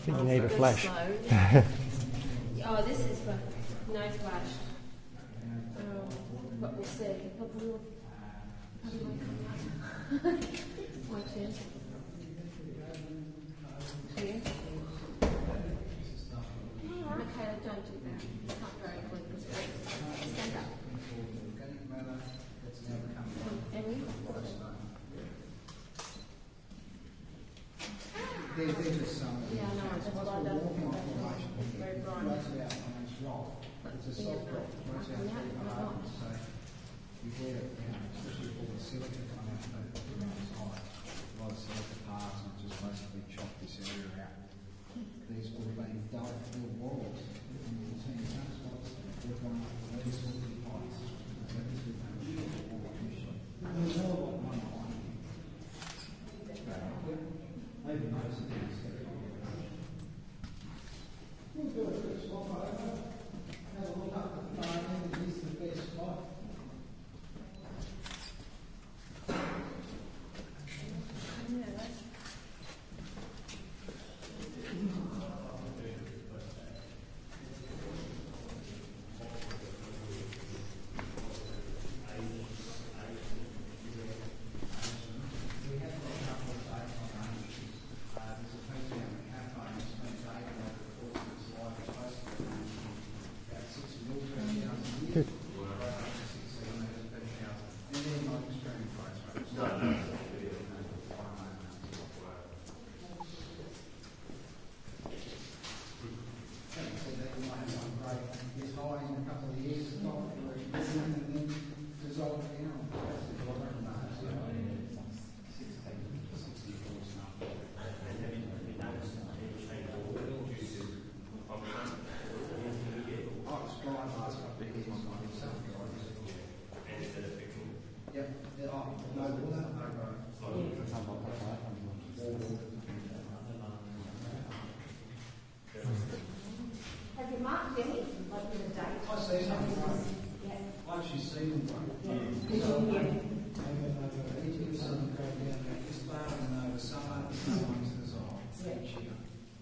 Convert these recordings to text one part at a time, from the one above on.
think you need a flash. Oh, this is for no flash. But we'll see. One, two. Here. Okay, don't do that. Can't very quickly. Stand up. Emmy? There's just some. Yeah, I know. That's why I don't think that's very bright. It's a soft rock. Once out very hard, so you wear it, especially all the silica coming out of it's high. A lot of silica parts and just basically chop this area out. These would have been dull fill walls. And you can see in some spots, they've gone up to these sorts of heights. So this would be a short wall commission. There's more like one behind you. Maybe most of these. We'll do a quick swap over. Have a look up at the phone, and it is the best spot. Good. Have you marked any? Like with a date? I see something I actually see them one. Each sun go down this far and over summer, sometimes there's a each year.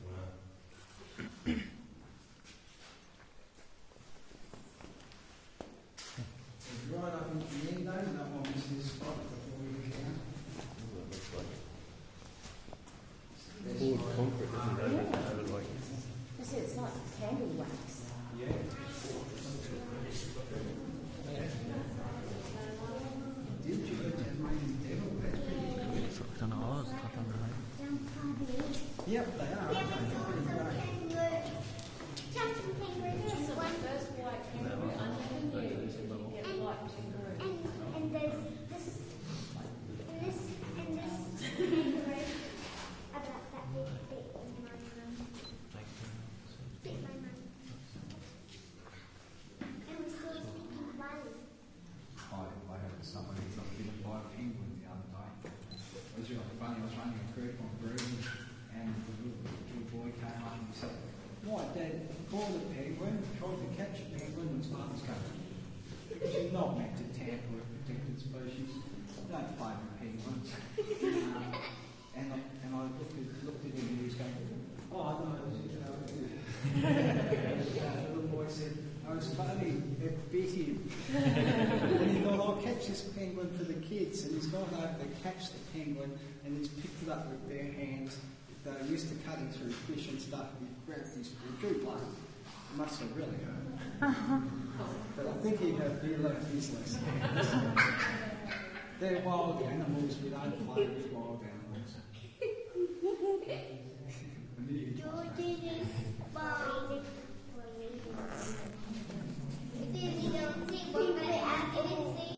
Right up into the end though, no one miss this spot before we get down. Poured concrete, isn't it? Over like. I said it's like candle wax. Yeah. Did you go Tasmanian devil? That's pretty cool. I don't know, I was cut on the height. Yep, they are. Aren't they? They're pretty great. This is the first white kangaroo. I never knew you could get a white kangaroo. And there's this kangaroo about that big bit in my room. Bit my mum. And we saw it in one. I had somebody got bitten by a penguin the other day. It was really funny. I was running a creek on Broome and the little boy came up and he said, "Why, Dad, caught a penguin, tried to catch a penguin and its mother's going, she's not meant to tamper with protected species. Don't play with penguins." And I looked at him and he was going, "Oh, no, the little boy said, "Oh, it's funny, it bit him." And he thought, "I'll catch this penguin for the kids." And he's gone over to catch the penguin and he's picked it up with bare hands. They were used to cutting through fish and stuff, and he grabbed his drew blood. It must have really hurt. But I think he learned his lesson. They're wild animals, we don't play with wild animals. George is fine.